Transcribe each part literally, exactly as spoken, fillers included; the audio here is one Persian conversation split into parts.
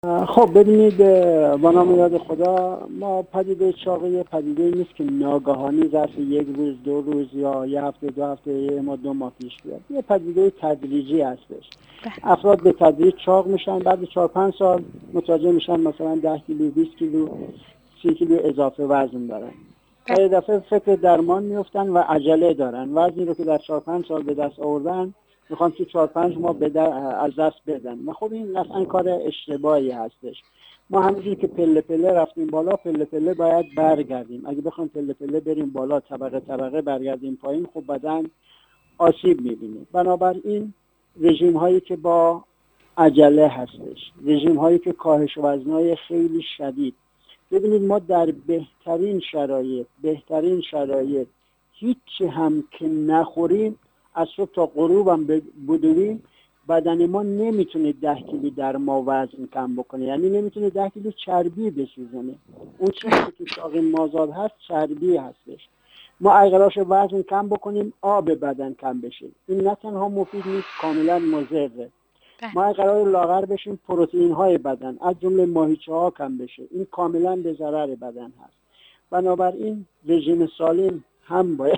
خب ببینید، با نام یاد خدا، ما پدیده چاقی یه پدیده نیست که ناگهانی ظرف یک روز دو روز یا یه هفته دو هفته یه ما دو ماه پیش بیاد. یه پدیده تدریجی هستش. افراد به تدریج چاق میشن، بعد چهار پنج سال متوجه میشن مثلا ده کیلو بیست کیلو سی کیلو اضافه وزن دارن و یه دفعه فکر درمان میفتن و عجله دارن. وزنی رو که در چهار پنج سال به دست آوردن میخوان تو چهار پنج ماه به از دست بدن و خب این اصلا کار اشتباهی هستش. ما همینجوری که پله پله رفتیم بالا، پله پله باید برگردیم. اگه بخوایم پله پله بریم بالا، طبقه طبقه برگردیم پایین، خب بدن آسیب میبینه. بنابراین رژیم هایی که با عجله هستش، رژیم هایی که کاهش وزنای خیلی شدید، ببینید ما در بهترین شرایط بهترین شرایط هیچی هم که نخوریم، از صبح تا غروب هم بدویم، بدن ما نمیتونه ده کیلو در ما وزن کم بکنه، یعنی نمیتونه ده کیلو چربی بسوزنه. اون چیزی که تو چاقی مازاد هست چربی هستش. ما اگه قرارش وزن کم بکنیم، آب بدن کم بشه، این نه تنها مفید نیست، کاملا مضره. ما اگه قرار لاغر بشیم، پروتئین های بدن از جمله ماهیچه ها کم بشه، این کاملا به ضرر بدن هست. بنابراین رژیم سالم هم باید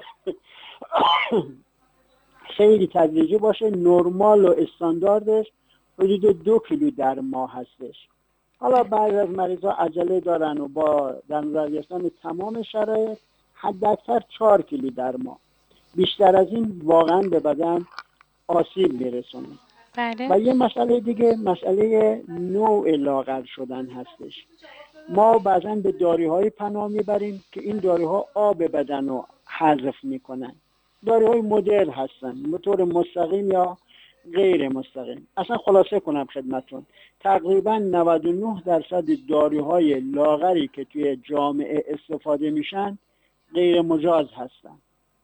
خیلی تدریجی باشه. نرمال و استانداردش حدود دو کیلو در ماه هستش. حالا بعضی از مریضا عجله دارن و با در نظر گرفتن تمام شرایط حداکثر چهار کیلو در ماه، بیشتر از این واقعا به بدن آسیب میرسونه. بله. و یه مسئله دیگه، مسئله نوع لاغر شدن هستش. ما بعضا به داروهای پناه میبریم که این داروها آب بدن رو حذف میکنن. داروهای مدر هستن، به طور مستقیم یا غیر مستقیم. اصلا خلاصه کنم خدمتون، تقریبا نود و نه درصد داروهای لاغری که توی جامعه استفاده میشن غیر مجاز هستن.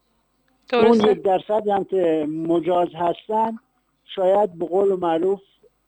درسته. اون یک درصد هم که مجاز هستن، شاید به قول معروف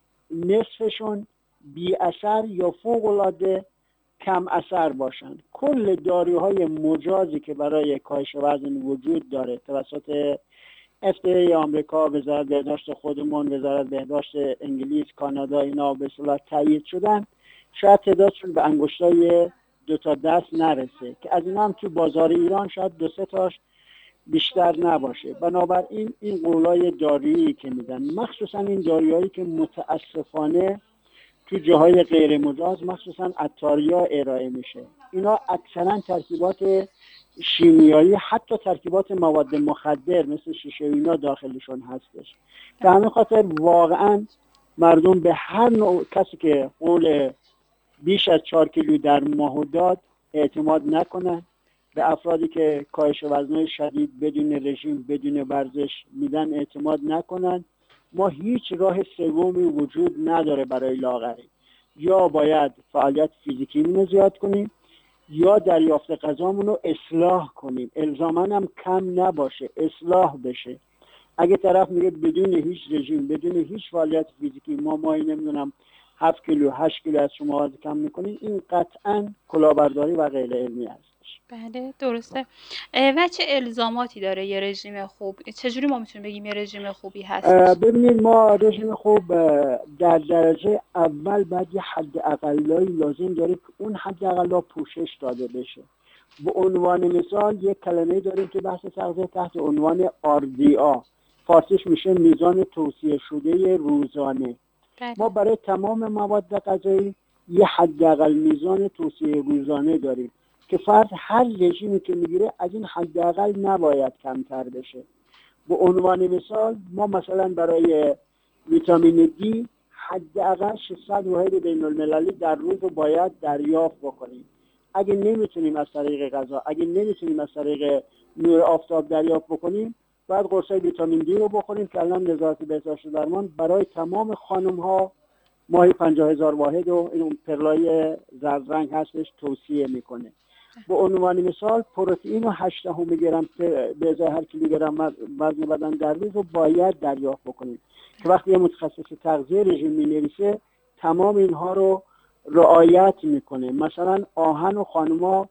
نصفشون بی اثر یا فوق العاده کم اثر باشن. کل داروهای مجازی که برای کاهش وزن وجود داره توسط اف دی ای آمریکا، وزارت بهداشت خودمون، وزارت بهداشت انگلیس، کانادا، اینا به اصطلاح تایید شدن، شاید تعدادشون به انگشتای دو تا دست نرسه، که از اینا هم تو بازار ایران شاید دو سه تاش بیشتر نباشه. بنابراین این قولای دارویی که میدن، مخصوصا این داروهایی که متاسفانه تو جاهای غیر مجاز، مخصوصا عطاریا ارائه میشه، اینا اکثرا ترکیبات شیمیایی، حتی ترکیبات مواد مخدر مثل شیشه و اینا داخلشون هستش. به همین خاطر واقعا مردم به هر نوع کسی که قول بیش از چهار کیلو در ماه داد اعتماد نکنن. به افرادی که کاهش وزنای شدید بدون رژیم بدون ورزش میدن اعتماد نکنن. ما هیچ راه سومی وجود نداره برای لاغری. یا باید فعالیت فیزیکیمون رو زیاد کنیم، یا دریافت غذامون رو اصلاح کنیم، الزاماً هم کم نباشه، اصلاح بشه. اگه طرف میگه بدون هیچ رژیم بدون هیچ فعالیت فیزیکی ما ماهی نمیدونم هفت کیلو هشت کیلو از شما کم میکنیم، این قطعاً کلاهبرداری و غیر علمی است. بله درسته. و چه الزاماتی داره یه رژیم خوب؟ چجوری ما میتونیم بگیم یه رژیم خوبی هستش؟ ببینید، ما رژیم خوب در درجه اول باید یه حد اقلایی لازم داره که اون حد اقلا پوشش داده بشه. به عنوان مثال یک کلمه داریم که بحث تغذیه تحت عنوان آر دی آ، فارسیش میشه میزان توصیه شده روزانه. بله. ما برای تمام مواد غذایی یه حداقل میزان توصیه روزانه داریم که فرد هر رژیمی که میگیره از این حداقل نباید کمتر بشه. به عنوان مثال ما مثلا برای ویتامین دی حداقل ششصد واحد بین المللی در روز رو باید دریافت بکنیم. اگه نمیتونیم از طریق غذا، اگه نمیتونیم از طریق نور آفتاب دریافت بکنیم، باید قرصای ویتامین دی رو بخوریم که الان وزارت بهداشت درمان برای تمام خانم ها ماهی پنجاه هزار واحد و این پرلای زرد رنگ هستش توصیه میکنه. به عنوان مثال پروتئین و هشت دهم گرم به ازای هر کیلوگرم وزن بدن در روز رو باید دریافت بکنیم که وقتی یه متخصص تغذیه رژیم مینویسه تمام اینها رو رعایت میکنه. مثلا آهن و خانما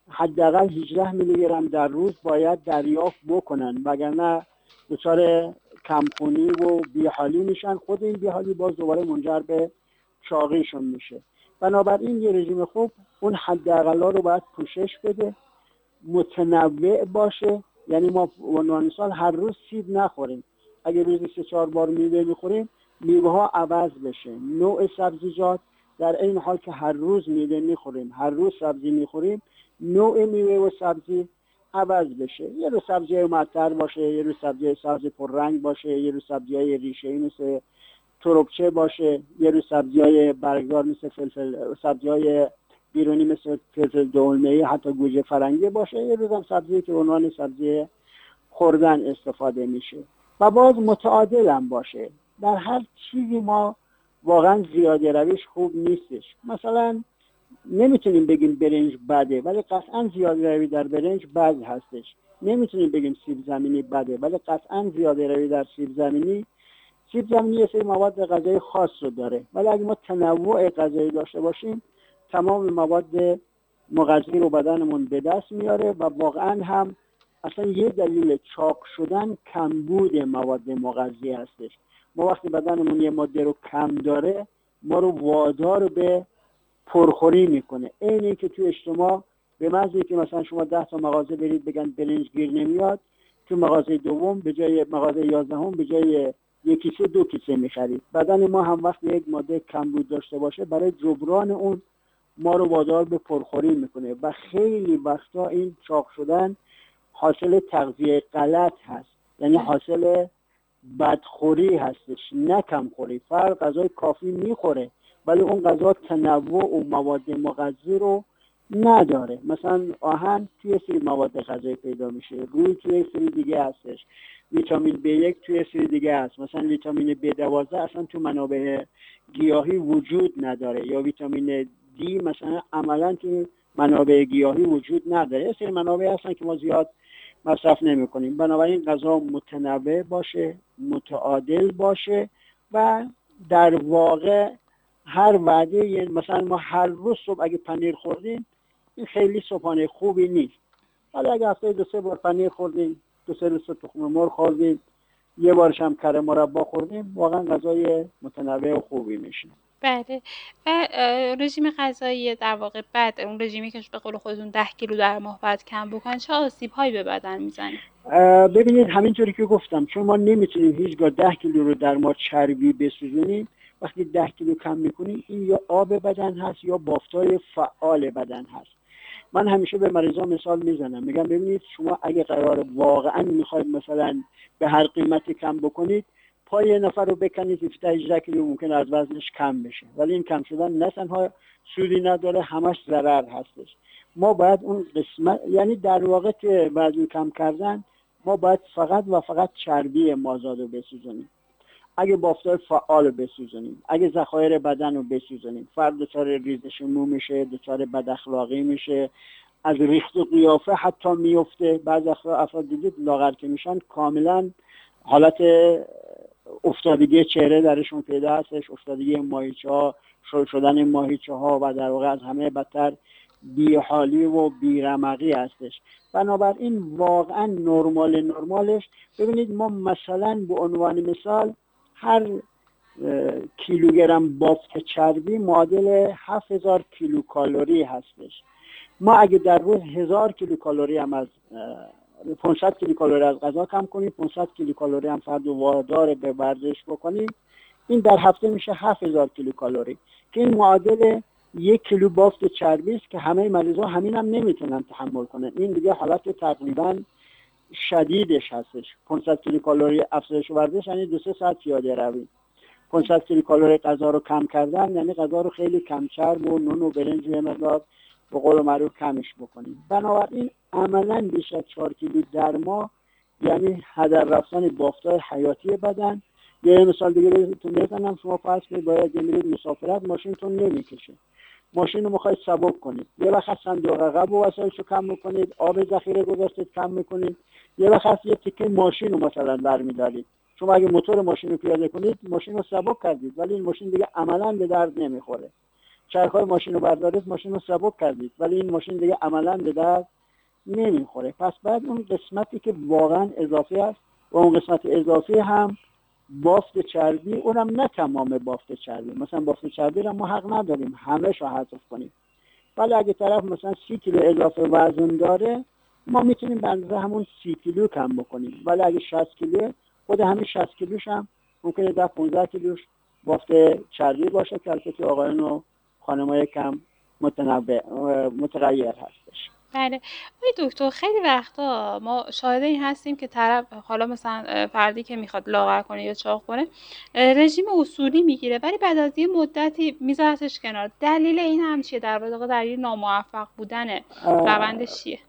حداقل هجده میلی گرم در روز باید دریافت بکنن، وگرنه دچار کمخونی و بیحالی میشن. خود این بیحالی باز دوباره منجر به چاقیشون میشه. بنابراین یه رژیم خوب اون حداقلا رو باید پوشش بده، متنوع باشه. یعنی ما به عنوان مثال هر روز سیب نخوریم. اگه روزی سه چهار بار میوه میخوریم، میوه ها عوض بشه. نوع سبزیجات در این حال که هر روز میوه میخوریم، هر روز سبزی میخوریم، نوع میوه و سبزی عوض بشه. یه روز سبزی معطر باشه، یه روز سبزی سبز پررنگ باشه، یه روز سبزی ریشه‌ای مثل تربچه باشه، یه روز سبزی‌های برگدار مثل فلفل، سبزی‌های بیرونی مثل فلفل دلمه‌ای، حتی گوجه فرنگی باشه، یه روز هم سبزی که به عنوان سبزی خوردن استفاده میشه و باز متعادل هم باشه. در هر چیزی ما واقعا زیاده رویش خوب نیستش. مثلا نمیتونیم بگیم برنج بده، ولی قطعا زیاده روی در برنج بد هستش. نمیتونیم بگیم سیب زمینی بده، ولی قطعا زیاده روی در سیب زمینی سیب زمینی یه سری مواد غذایی خاص رو داره، ولی اگه ما تنوع غذایی داشته باشیم، تمام مواد مغذی رو بدنمون به دست میاره و واقعا هم اصلا یه دلیل چاق شدن کمبود مواد مغذی هستش. ما وقتی بدنمون یه ماده رو کم داره، ما رو وادار به پرخوری میکنه. اینی که توی اجتماع به محضی که مثلا شما ده تا مغازه برید بگن برنج گیر نمیاد، تو مغازه دوم به جای مغازه یازدهم به جای یک کیسه دو کیسه میخرید. بدن ما هم وقتی یک ماده کمبود داشته باشه، برای جبران اون ما رو وادار به پرخوری میکنه و خیلی وقتا این چاق شدن حاصل تغذیه غلط هست، یعنی حاصل بدخوری هستش، نه کمخوری. فرد غذای کافی میخوره ولی اون غذا تنوع و مواد مغذی رو نداره. مثلا آهن توی سری مواد غذایی پیدا میشه، روی توی سری دیگه هستش، ویتامین بی یک توی سری دیگه هست، مثلا ویتامین بی دوازده اصلا تو منابع گیاهی وجود نداره، یا ویتامین دی مثلا عملا تو منابع گیاهی وجود نداره. یه سری منابع هستن که ما زیاد مصرف نمی کنیم. بنابراین غذا متنوع باشه، متعادل باشه و در واقع هر وعده، مثلا ما هر روز صبح اگه پنیر خوردیم، این خیلی صبحانه خوبی نیست. ولی اگه هفته دو سه بار پنیر خوردیم، دو سه روز تخم مرغ خوردیم، یه بارش هم کره مربا خوردیم، واقعا غذای متنوع و خوبی میشه. بله. و اه، رژیم غذایی در واقع بد، اون رژیمی که به قول خودتون ده کیلو در ماه باید کم بکن، چه آسیب هایی به بدن میزنه؟ ببینید همینطوری که گفتم، چون ما نمیتونیم هیچگاه ده کیلو رو در ما چربی بسوزونیم. وقتی ده کیلو کم میکنیم، این یا آب بدن هست یا بافتای فعال بدن هست. من همیشه به مریضان مثال میزنم، میگم ببینید شما اگه قرار واقعا میخواید مثلا به هر قیمتی کم بکنید، پای یه نفر رو بکنید هفده هجده کیلو ممکن از وزنش کم بشه، ولی این کم شدن نه تنها سودی نداره، همش ضرر هستش. ما باید اون قسمت، یعنی در واقع که وزن کم کردن، ما باید فقط و فقط چربی مازاد رو بسوزونیم. اگه بافتای فعال رو بسوزونیم، اگه ذخایر بدن رو بسوزونیم، فرد دچار ریزش مو میشه، دچار بد اخلاقی میشه، از ریخت و قیافه حتی میفته. بعضی افراد دیدید لاغر که میشن کاملا حالت افتادگی چهره درشون پیدا هستش، افتادگی ماهیچه ها، شل شدن ماهیچه ها و در واقع از همه بدتر بیحالی و بیرمقی هستش. بنابراین واقعا نرمال نرمالش، ببینید ما مثلا به عنوان مثال هر کیلوگرم بافت چربی معادل هفت هزار کیلو کالری هستش. ما اگه در روز هزار کیلو کالری هم از پانصد کیلو کالری از غذا کم کنیم، پانصد کیلو کالری هم فرد وادار به ورزش بکنیم، این در هفته میشه هفت هزار کیلو کالری که این معادل یک کیلو بافت چربی است که همه مریضا همین هم نمیتونن تحمل کنن. این دیگه حالت تقریبا شدیدش هستش. پانصد کیلو کالری افزایش ورزش یعنی دو سه ساعت پیاده روی. پانصد کیلو کالری غذا رو کم کردن یعنی غذا رو خیلی کم چرب و نون و برنج و مقدار به قول معروف کمش بکنیم. بنابراین عملا بیش از چهار کیلو در ماه یعنی هدر رفتن بافت‌های حیاتی بدن. یه مثال دیگه بهتون بزنم، شما فرض کنید باید میرید مسافرت، ماشینتون نمیکشه، ماشین رو میخواید سبک کنید، یه وقت صندوق عقب و وسایلشو کم میکنید، آب ذخیره گذاشتید کم میکنید، یه وقت یه تیکه ماشین رو مثلا برمیدارید. شما اگه موتور ماشین رو پیاده کنید، ماشین رو سبک کردید، ولی این ماشین دیگه عملا به درد نمیخوره. چرخهای ماشین رو بردارید، ماشین رو سبک کردید، ولی این ماشین دیگه عملا به درد نمیخوره. پس بعد اون قسمتی که واقعا اضافی است و اون قسمت اضافی هم بافت چربی، اونم نه تمام بافت چربی، مثلا بافت چربی رو ما حق نداریم همه شو حذف کنیم، ولی اگه طرف مثلا سی کیلو اضافه وزن داره ما میتونیم به اندازه همون سی کیلو کم بکنیم، ولی اگه شصت کیلو خود همین شصت کیلوش هم ممکنه ده پانزده کیلوش بافت چربی باشه که البته آقایان و خانمای کم متنوع متغیر هستش. بله آقای دکتر، خیلی وقتا ما شاهد این هستیم که طرف حالا مثلا فردی که میخواد لاغر کنه یا چاق کنه رژیم اصولی میگیره ولی بعد از یه مدتی میذارتش کنار. دلیل این هم چیه؟ در واقع دلیل ناموفق بودن روندش چیه؟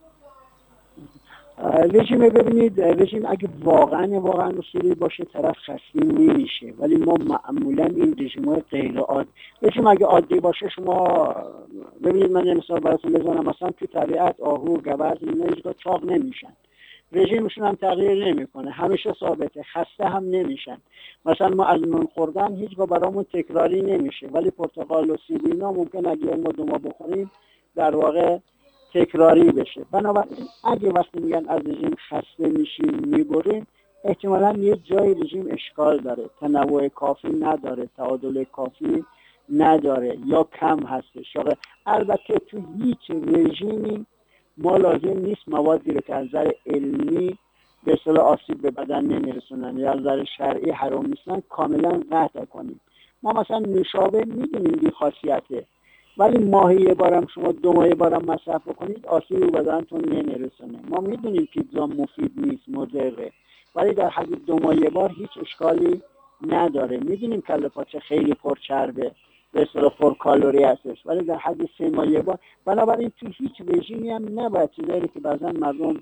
رژیم ببینید، رژیم اگه واقعا واقعا اصولی باشه طرف خسته نمیشه، ولی ما معمولا این رژیم‌های غیر عادی، رژیم اگه عادی باشه شما ببینید، من یه مثال براتون بزنم، مثلا تو طبیعت آهو، گوزن اینا هیچگاه چاق نمیشن، رژیمشون هم تغییر نمیکنه، همیشه ثابته، خسته هم نمیشن. مثلا ما از نون خوردن هیچگاه برامون تکراری نمیشه، ولی پرتقال و سیب اینا ممکن اگه ما دو ماه بخوریم در واقع تکراری بشه. بنابراین اگه وقتی میگن از رژیم خسته میشیم میبریم، احتمالاً یه جای رژیم اشکال داره، تنوع کافی نداره، تعادل کافی نداره یا کم هستش. البته تو هیچ رژیمی ما لازم نیست موادی رو که از نظر علمی به اصطلاح آسیب به بدن نمیرسونن یا از نظر شرعی حرام نیستن کاملا قطع کنیم. ما مثلا نوشابه میدونیم بی خاصیته، ولی ماهی یه بارم شما دو ماه بارم مصرف بکنید آسیب به بدنتون نمیرسونه. ما میدونیم پیتزا مفید نیست، مضره، ولی در حد دو ماه بار هیچ اشکالی نداره. میدونیم کله پاچه خیلی پرچربه، به اصطلاح پر کالری هستش، ولی در حد سه ماه بار. بنابراین تو هیچ رژیمی هم نباید چیزایی که بعضا مردم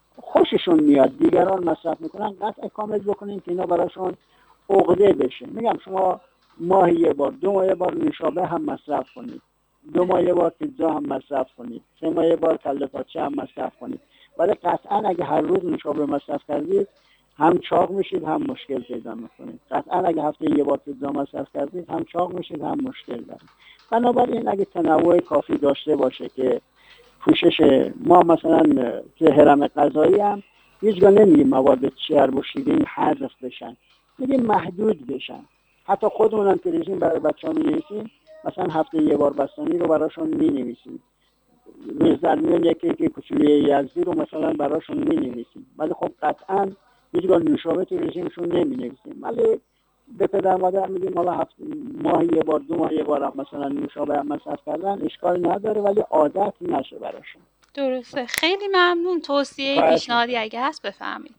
خوششون میاد دیگران مصرف میکنن قطع کامل بکنین که اینا براشون عقده بشه. میگم شما ماهی یه بار، دو ماه بار نوشابه هم مصرف کنید، دو ماه یه بار پیتزا هم مصرف کنید، سه ماه یه بار کله پاچه هم مصرف کنید، ولی قطعا اگه هر روز نوشابه مصرف کردید هم چاق میشید هم مشکل پیدا میکنید. قطعا اگه هفته یه بار پیتزا مصرف کردید هم چاق میشید هم مشکل دارید. بنابراین اگه تنوع کافی داشته باشه که پوشش ما مثلا که حرم غذایی هم هیچگاه نمیگیم مواد چرب و شیرین حذف بشن، میگیم محدود بشن. حتی خودمونم که رژیم برای بچه‌ها می‌نویسیم مثلا هفته یه بار بستنی رو براشون می‌نویسیم، روز در میون یکی یکی کوچولی یزدی رو مثلا براشون می‌نویسیم، ولی خب قطعاً هیچگاه نوشابه تو رژیمشون نمی‌نویسیم، ولی به پدر مادر میگیم حالا هفته ماهی یه بار دو ماه یه بار هم مثلا نوشابه هم مصرف کردن اشکال نداره، ولی عادت نشه براشون. درسته، خیلی ممنون. توصیه پیشنهادی اگه هست بفهمید.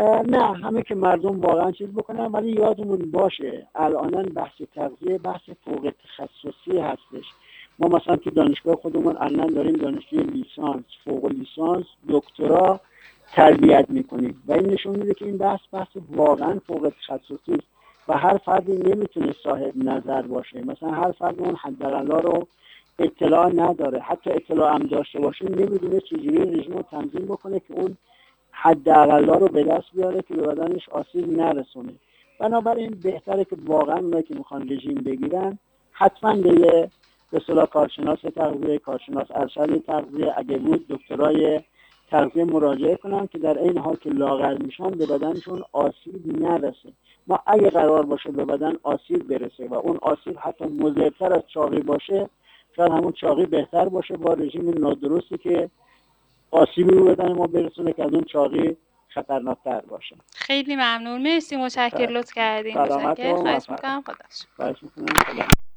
نه همه که مردم واقعا چیز بکنن، ولی یادمون باشه الان بحث تغذیه بحث فوق تخصصی هستش. ما مثلا تو دانشگاه خودمون الان داریم دانشجوی لیسانس، فوق لیسانس، دکترا تربیت میکنیم و این نشون میده که این بحث بحث واقعا فوق تخصصی است و هر فردی نمیتونه صاحب نظر باشه. مثلا هر فرد اون حداقل رو اطلاع نداره، حتی اطلاع هم داشته باشه نمیدونه چجوری رژیم رو تنظیم بکنه که اون حداقل رو به دست بیاره که به بدنش آسیب نرسونه. بنابراین بهتره که واقعا اونایی که میخوان رژیم بگیرن حتما به یه به اصطلاح کارشناس تغذیه، کارشناس ارشد تغذیه، اگه بود دکترای تغذیه مراجعه کنن که در این حال که لاغر میشن به بدنشون آسیب نرسه. ما اگه قرار باشه به بدن آسیب برسه و اون آسیب حتی مضرتر از چاقی باشه، شاید همون چاقی بهتر باشه با رژیم نادرستی که آسیبی رو بدن ما برسونه که از اون چاقی خطرناکتر باشه. خیلی ممنون، مرسی، متشکرم، لطف کردین. متشکرم، خواهش میکنم. خدا. خواهش میکنم.